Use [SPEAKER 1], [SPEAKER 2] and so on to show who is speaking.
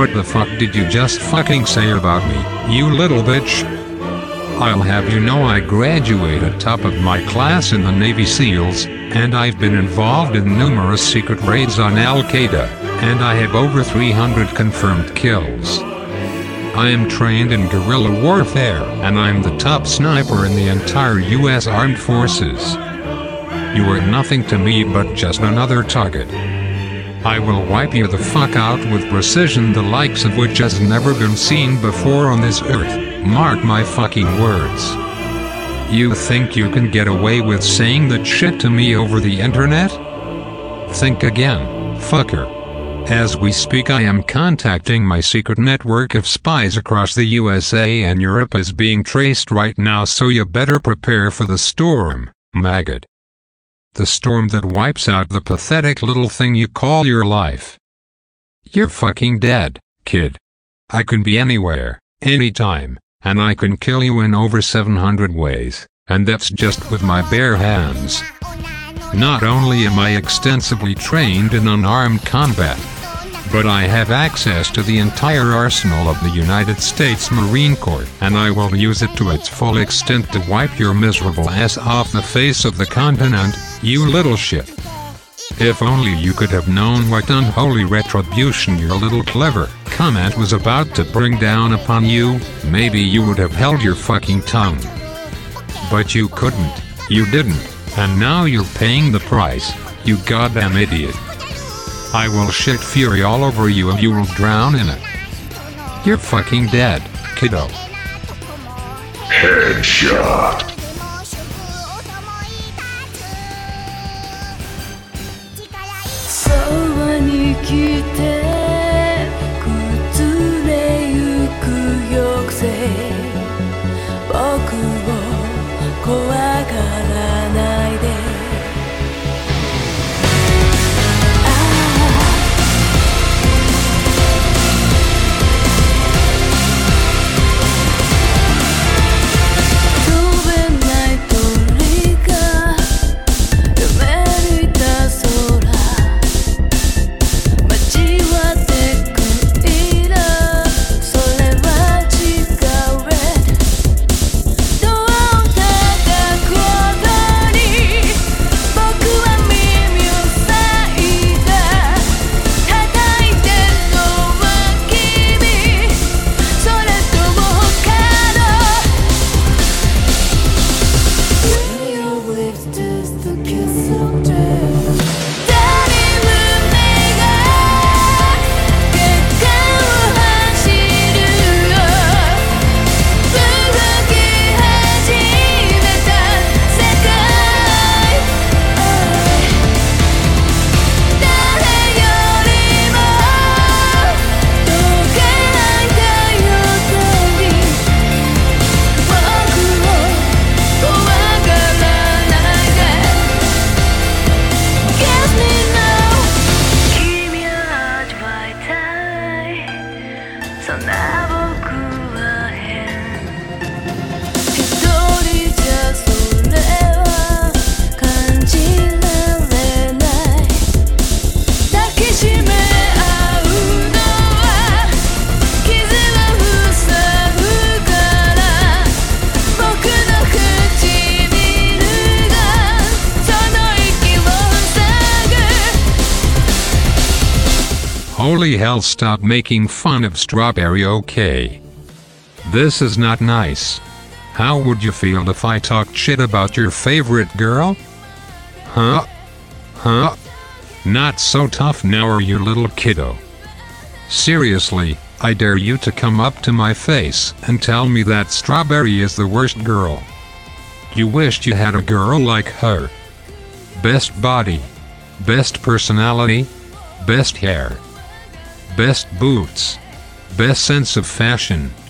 [SPEAKER 1] What the fuck did you just fucking say about me, you little bitch? I'll have you know I graduated top of my class in the Navy SEALs, and I've been involved in numerous secret raids on Al-Qaeda, and I have over 300 confirmed kills. I am trained in guerrilla warfare, and I'm the top sniper in the entire US Armed Forces. You are nothing to me but just another target. I will wipe you the fuck out with precision the likes of which has never been seen before on this earth, mark my fucking words. You think you can get away with saying that shit to me over the internet? Think again, fucker. As we speak I am contacting my secret network of spies across the USA and Europe is being traced right now, so you better prepare for the storm, maggot. The storm that wipes out the pathetic little thing you call your life. You're fucking dead, kid. I can be anywhere, anytime, and I can kill you in over 700 ways, and that's just with my bare hands. Not only am I extensively trained in unarmed combat, but I have access to the entire arsenal of the United States Marine Corps, and I will use it to its full extent to wipe your miserable ass off the face of the continent, you little shit. If only you could have known what unholy retribution your little clever comment was about to bring down upon you, maybe you would have held your fucking tongue. But you couldn't, you didn't, and now you're paying the price, you goddamn idiot. I will shit fury all over you and you will drown in it. You're fucking dead, kiddo.
[SPEAKER 2] Headshot.
[SPEAKER 1] Holy hell, stop making fun of Strawberry, okay? This is not nice. How would you feel if I talked shit about your favorite girl? Huh? Huh? Not so tough now, are you, little kiddo? Seriously, I dare you to come up to my face and tell me that Strawberry is the worst girl. You wished you had a girl like her. Best body, best personality, best hair, best boots, best sense of fashion.